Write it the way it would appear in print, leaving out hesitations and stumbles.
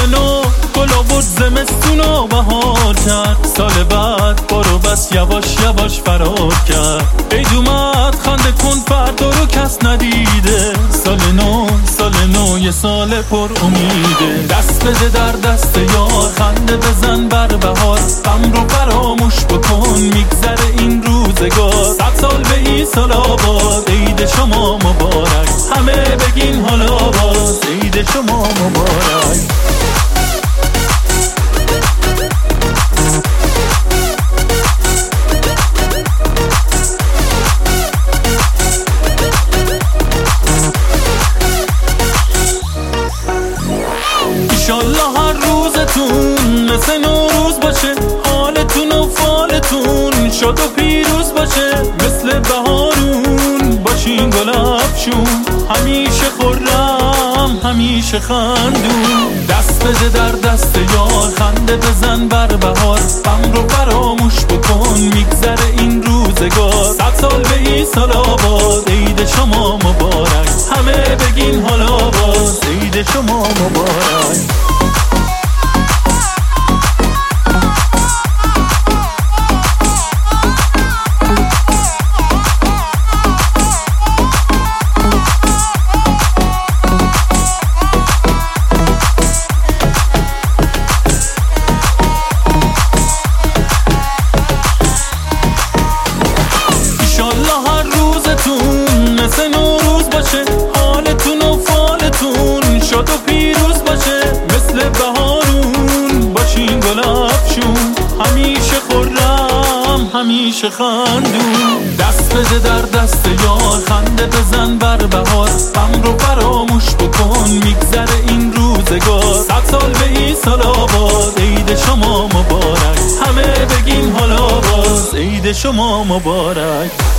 نو گل آورد زمستون و بهار کرد، سال بعد برو بس یواش یواش فرار کرد. عید اومد خنده کن فردا رو کس ندیده، سال نو یه سال پر امیده. دست بده در دست یار، خنده بزن بر بهار، غم رو فراموش بکن میگذره این روزگار. 100 سال به این سال آباد، عید شما مبارک، همه بگین حالا باز عید شما مبارک. ایشالله هر روزتون مثل نوروز باشه، حالتون و فالتون شاد و پیروز باشه. مثل بهارون باشین گل افشون، همیشه خرم همیشه خندون. دست بده در دست یار، خنده بزن بر بهار، غم رو فراموش بکن میگذره این روزگار. 100 سال به این سال آباد، عید شما مبارک، همه بگین حالا باز عید شما مبارک. مثل نوروز باشه، حالتون و فالتون شاد و پیروز باشه. مثل بهارون باشین گل افشون، همیشه خرم همیشه خندون. دست بده در دست یار، خنده بزن بر بهار، غم رو فراموش بکن میگذره این روزگار. 100 سال به این سال آباد، عید شما مبارک، همه بگین حالا باز عید شما مبارک.